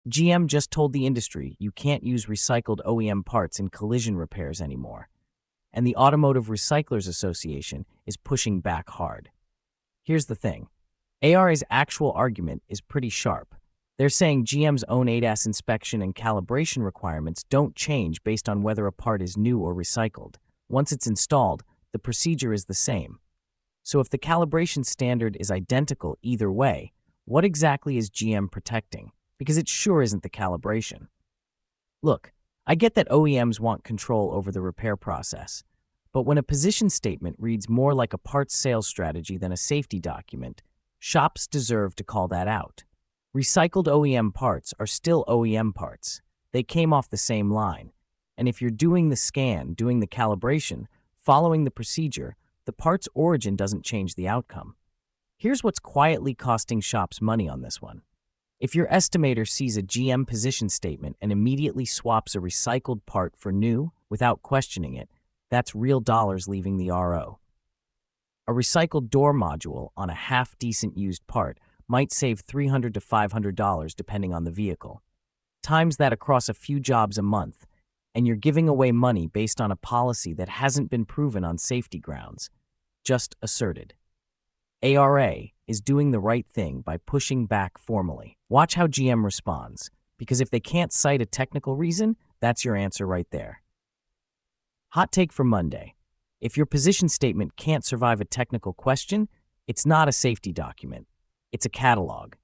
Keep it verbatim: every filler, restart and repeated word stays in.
G M just told the industry you can't use recycled O E M parts in collision repairs anymore, and the Automotive Recyclers Association is pushing back hard. Here's the thing. A R A's actual argument is pretty sharp. They're saying G M's own A D A S inspection and calibration requirements don't change based on whether a part is new or recycled. Once it's installed, the procedure is the same. So if the calibration standard is identical either way, what exactly is G M protecting? Because it sure isn't the calibration. Look, I get that O E Ms want control over the repair process, but when a position statement reads more like a parts sales strategy than a safety document, shops deserve to call that out. Recycled O E M parts are still O E M parts. They came off the same line. And if you're doing the scan, doing the calibration, following the procedure, the part's origin doesn't change the outcome. Here's what's quietly costing shops money on this one. If your estimator sees a G M position statement and immediately swaps a recycled part for new without questioning it, that's real dollars leaving the R O. A recycled door module on a half-decent used part might save three hundred to five hundred dollars depending on the vehicle. Times that across a few jobs a month, and you're giving away money based on a policy that hasn't been proven on safety grounds, just asserted. A R A is doing the right thing by pushing back formally. Watch how G M responds, because if they can't cite a technical reason, that's your answer right there. Hot take for Monday. If your position statement can't survive a technical question, it's not a safety document. It's a catalog.